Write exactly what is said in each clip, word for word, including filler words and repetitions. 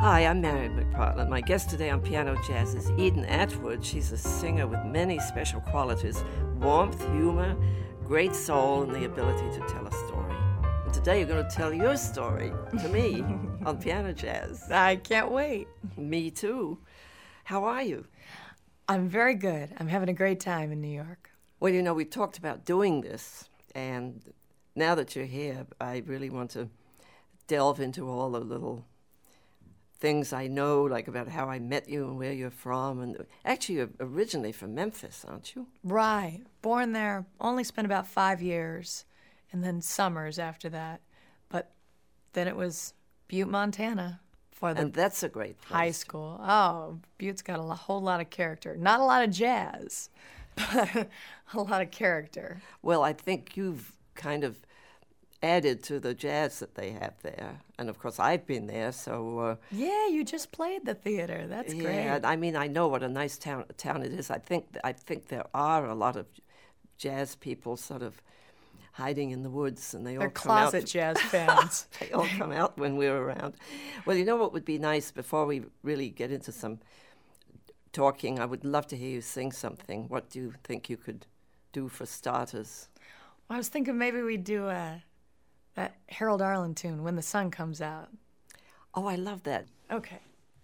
Hi, I'm Mary McPartland. My guest today on Piano Jazz is Eden Atwood. She's a singer with many special qualities: warmth, humor, great soul, and the ability to tell a story. And today you're going to tell your story to me on Piano Jazz. I can't wait. Me too. How are you? I'm very good. I'm having a great time in New York. Well, you know, we talked about doing this, and now that you're here, I really want to delve into all the little things I know, like about how I met you and where you're from. And actually, you're originally from Memphis, aren't you? Right. Born there, only spent about five years, and then summers after that. But then it was Butte, Montana for the And that's a great place. high school. Oh, Butte's got a lo- whole lot of character. Not a lot of jazz, but a lot of character. Well, I think you've kind of added to the jazz that they have there. And of course, I've been there, so... Uh, Yeah, you just played the theater. That's yeah, great. I mean, I know what a nice town town it is. I think I think there are a lot of jazz people sort of hiding in the woods, and they They're all come out. closet jazz fans. They all come out when we're around. Well, you know what would be nice, before we really get into some talking, I would love to hear you sing something. What do you think you could do for starters? I was thinking maybe we'd do a, that Harold Arlen tune, When the Sun Comes Out. Oh, I love that. Okay.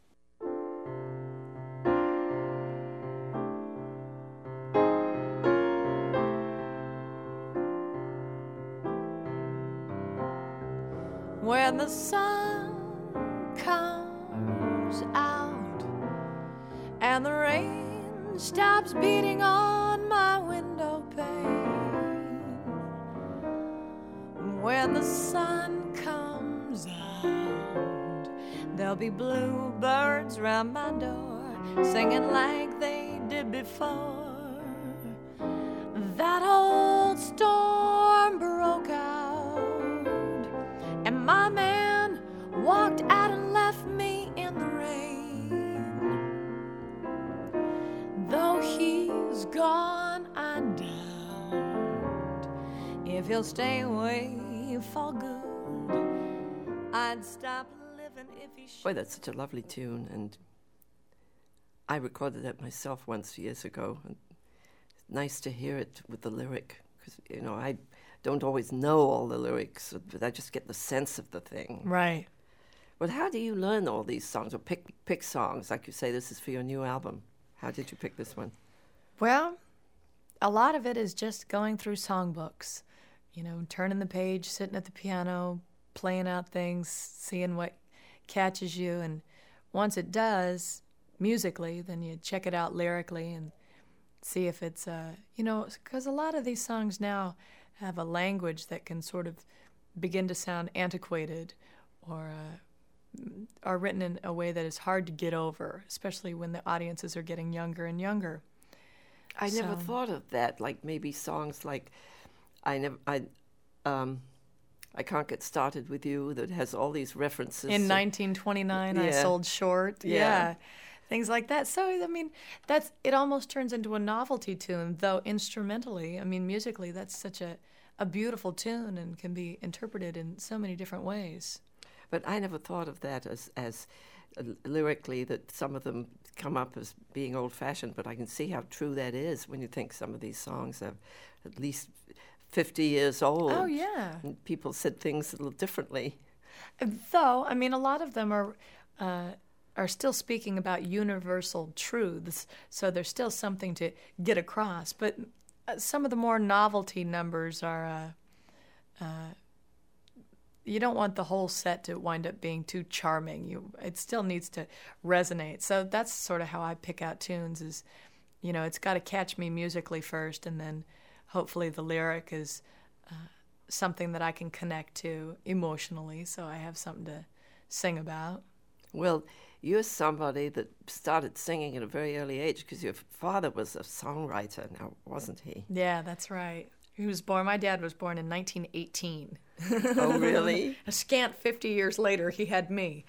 When the sun comes out and the rain stops beating on my window pane, when the sun comes out, there'll be bluebirds round my door singing like they did before. That old storm broke out, and my man walked out and left me in the rain. Though he's gone, I doubt if he'll stay away for good. I'd stop living if he should. Boy, that's such a lovely tune, and I recorded that myself once years ago. And it's nice to hear it with the lyric, because, you know, I don't always know all the lyrics, but I just get the sense of the thing. Right. But how do you learn all these songs, or pick pick songs? Like you say, this is for your new album. How did you pick this one? Well, a lot of it is just going through songbooks, you know, turning the page, sitting at the piano, playing out things, seeing what catches you. And once it does, musically, then you check it out lyrically and see if it's, uh, you know, because a lot of these songs now have a language that can sort of begin to sound antiquated, or uh, are written in a way that is hard to get over, especially when the audiences are getting younger and younger. I never So- thought of that. Like maybe songs like I never I um I Can't Get Started With You, that has all these references. In to- nineteen twenty-nine, I Yeah. sold short. Yeah. Yeah. Things like that. So, I mean, that's it almost turns into a novelty tune, though instrumentally, I mean, musically, that's such a, a beautiful tune and can be interpreted in so many different ways. But I never thought of that as, as uh, lyrically, that some of them come up as being old-fashioned, but I can see how true that is when you think some of these songs are at least fifty years old. Oh, yeah. And people said things a little differently. Though, I mean, a lot of them are uh, are still speaking about universal truths, so there's still something to get across. But uh, some of the more novelty numbers are, uh, uh, you don't want the whole set to wind up being too charming. You, it still needs to resonate. So that's sort of how I pick out tunes is, you know, it's got to catch me musically first, and then hopefully the lyric is uh, something that I can connect to emotionally, so I have something to sing about. Well, you're somebody that started singing at a very early age because your father was a songwriter now, wasn't he? Yeah, that's right. He was born, my dad was born in nineteen eighteen. Oh, really? A scant fifty years later, he had me.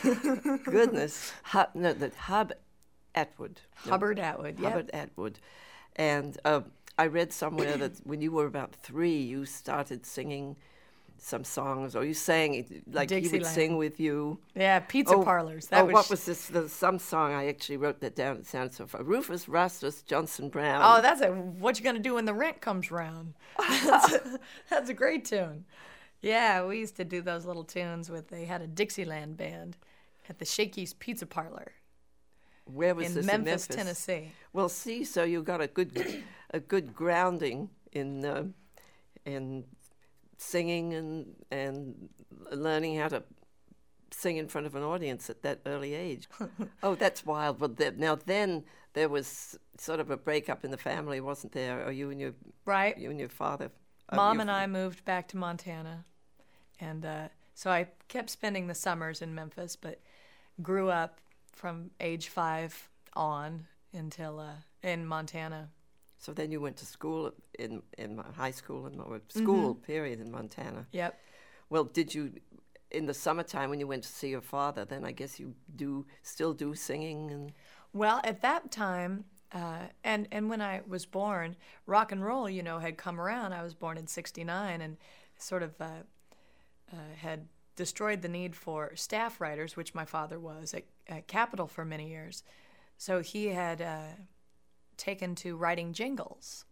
Goodness. Hub, no, that Hub Atwood. No, Hubbard Atwood, yeah. Hubbard Atwood. And uh, I read somewhere that when you were about three, you started singing some songs, or you sang it, like he would Dixieland. sing with you. Yeah, pizza Oh, parlors. That oh, was what was this? The, some song, I actually wrote that down. It sounds so fun. Rufus Rastus Johnson Brown. Oh, that's a what you gonna do when the rent comes round. That's a, that's a great tune. Yeah, we used to do those little tunes with. They had a Dixieland band at the Shakey's Pizza Parlor Where was in this Memphis, in Memphis, Tennessee. Well, see, so you got a good, a good grounding in, uh, in singing and and learning how to sing in front of an audience at that early age. Oh, that's wild. But the, now then there was sort of a breakup in the family, wasn't there? Or you and your Right. you and your father. uh, Mom your- and I moved back to Montana, and uh, so I kept spending the summers in Memphis, but grew up from age five on until uh, in Montana. So then you went to school in in my high school and or school period in Montana. Yep. Well, did you in the summertime when you went to see your father? Then I guess you do still do singing and. Well, at that time, uh, and and when I was born, rock and roll, you know, had come around. I was born in sixty-nine, and sort of uh, uh, had destroyed the need for staff writers, which my father was at, at Capitol for many years. So he had uh, taken to writing jingles.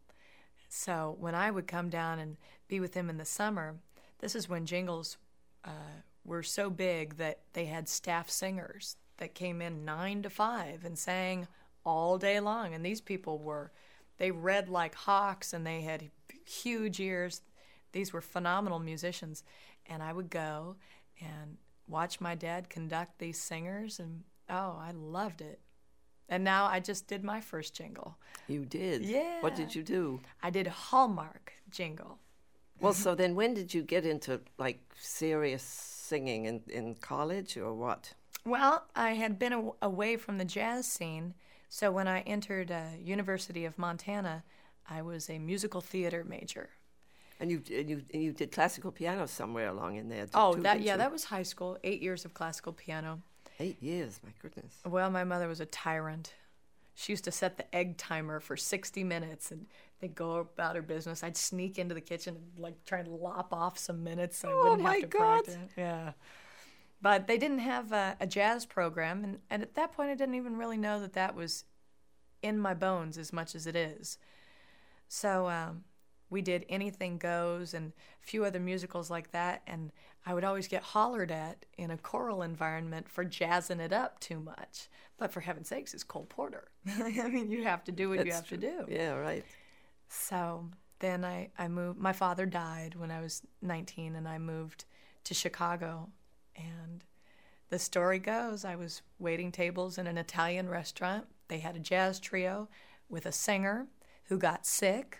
So when I would come down and be with him in the summer, this is when jingles uh, were so big that they had staff singers that came in nine to five and sang all day long. And these people were, they read like hawks and they had huge ears. These were phenomenal musicians. And I would go and watch my dad conduct these singers, and oh, I loved it. And now I just did my first jingle. You did? Yeah. What did you do? I did a Hallmark jingle. Well, so then when did you get into, like, serious singing in, in college or what? Well, I had been a- away from the jazz scene, so when I entered uh, University of Montana, I was a musical theater major. And you and you and you did classical piano somewhere along in there. Oh, too, that didn't yeah, you? that was high school, eight years of classical piano. Eight years, my goodness. Well, my mother was a tyrant. She used to set the egg timer for sixty minutes, and they'd go about her business. I'd sneak into the kitchen and like try to lop off some minutes so I Oh, wouldn't my have to God. practice. Yeah. But they didn't have a, a jazz program, and, and at that point I didn't even really know that that was in my bones as much as it is. So um, we did Anything Goes and a few other musicals like that, and I would always get hollered at in a choral environment for jazzing it up too much. But for heaven's sakes, it's Cole Porter. I mean, you have to do what you That's have true. to do. Yeah, right. So then I, I moved. My father died when I was nineteen, and I moved to Chicago. And the story goes, I was waiting tables in an Italian restaurant. They had a jazz trio with a singer who got sick,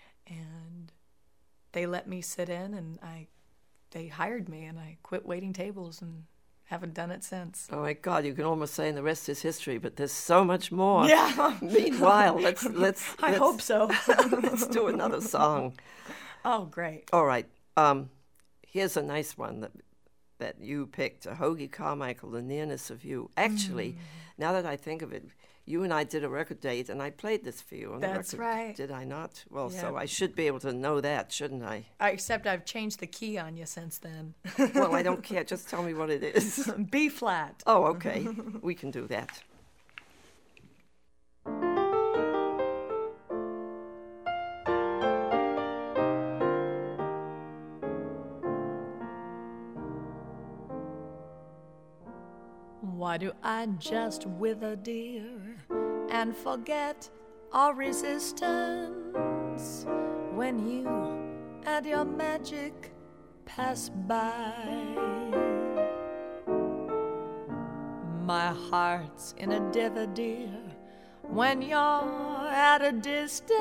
and they let me sit in, and I, they hired me, and I quit waiting tables and haven't done it since. Oh my God, you can almost say, and the rest is history. But there's so much more. Yeah. Meanwhile, let's let's. I let's, hope so. let's do another song. Oh, great. All right. Um, here's a nice one that that you picked, a Hoagie Carmichael, The Nearness of You. Actually, Mm. now that I think of it, you and I did a record date, and I played this for you on That's the record. right. Did I not? Well, so Yeah. I should be able to know that, shouldn't I? I, except I've changed the key on you since then. Well, I don't care. Just tell me what it is. B flat. Oh, okay. We can do that. Why do I just wither, dear, and forget all resistance when you and your magic pass by? My heart's in a dither, dear, when you're at a distance.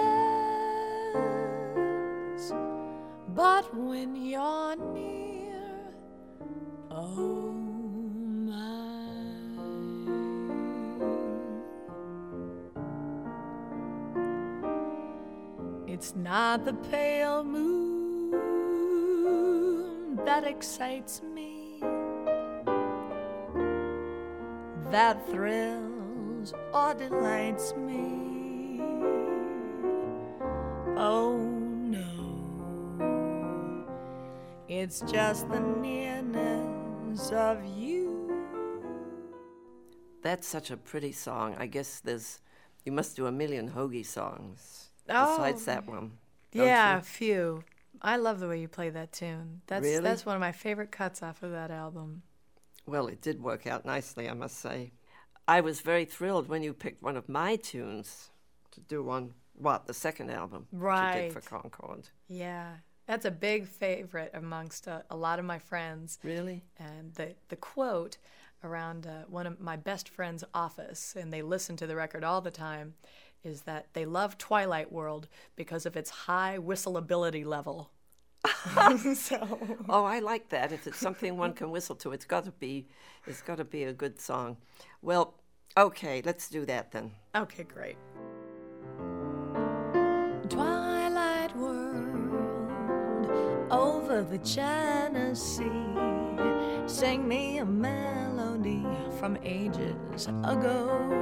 But when you're near, oh my. It's not the pale moon that excites me, that thrills or delights me. Oh no, It's just the nearness of you. That's such a pretty song. I guess there's, you must do a million Hoagie songs Oh, besides that one. Don't yeah, you? a few. I love the way you play that tune. That's Really? that's one of my favorite cuts off of that album. Well, it did work out nicely, I must say. I was very thrilled when you picked one of my tunes to do on, what, the second album that you Right. did for Concord. Yeah, that's a big favorite amongst a, a lot of my friends. Really? And the, the quote around uh, one of my best friend's office, and they listen to the record all the time, is that they love Twilight World because of its high whistleability level. so, Oh, I like that. If it's something one can whistle to, it's got to be, it's got to be a good song. Well, okay, let's do that then. okay, great. Twilight World over the China Sea, sing me a melody from ages ago.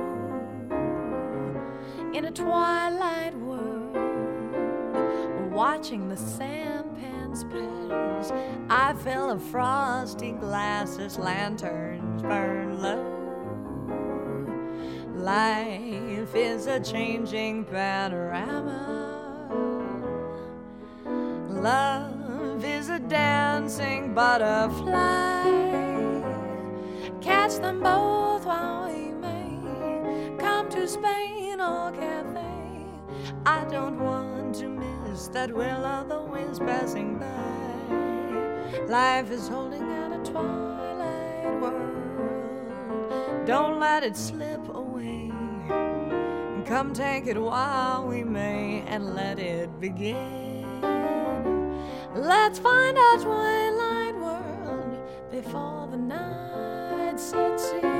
In a twilight world, watching the sampans pass, I fill a frosty glasses, lanterns burn low. Life is a changing panorama. Love is a dancing butterfly. Catch them both while we may come to Spain or Cathay. I don't want to miss that will-o'-the-wisp passing by. Life is holding out a twilight world. Don't let it slip away. Come take it while we may and let it begin. Let's find our twilight world before the night sets in.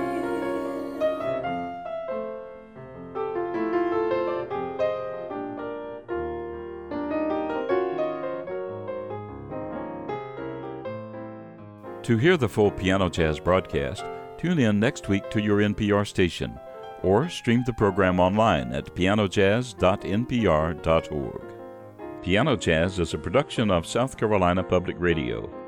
To hear the full Piano Jazz broadcast, tune in next week to your N P R station, or stream the program online at piano jazz dot n p r dot org. Piano Jazz is a production of South Carolina Public Radio.